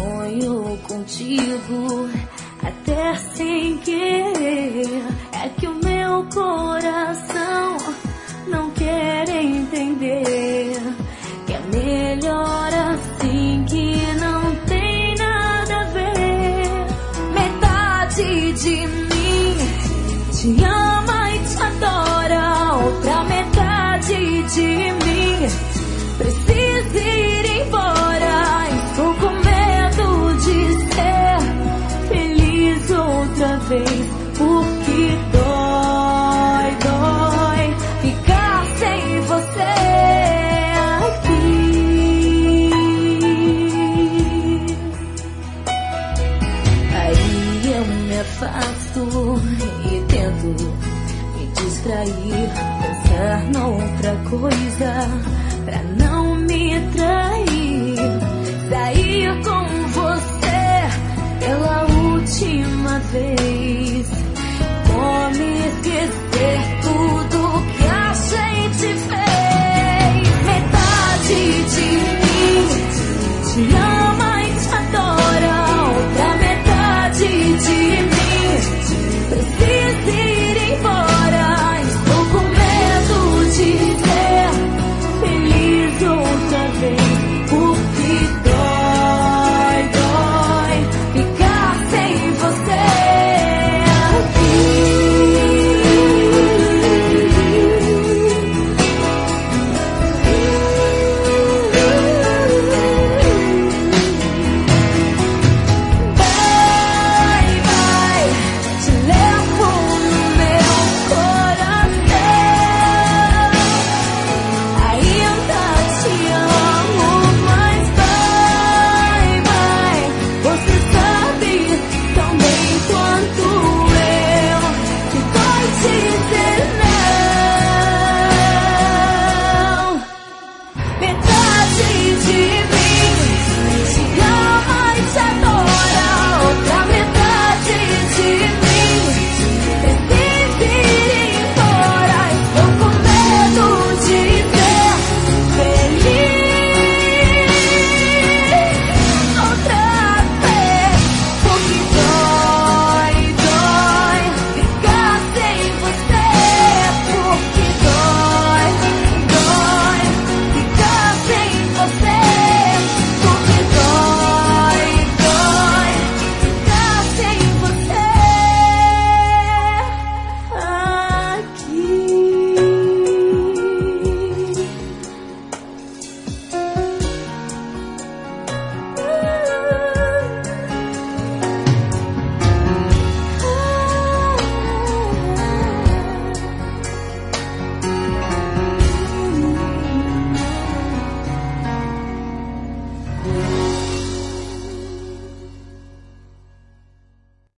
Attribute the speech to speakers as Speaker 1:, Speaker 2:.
Speaker 1: sonho contigo, até sem querer. É que o meu coração não quer entender que é melhor assim, que não tem nada a ver. Metade de mim te ama e te adora, outra metade de mim precisa ir embora. Estou com medo de ser feliz outra vez, porque dói, dói ficar sem você aqui. Aí eu me afasto e tento me distrair, pensar noutra coisa.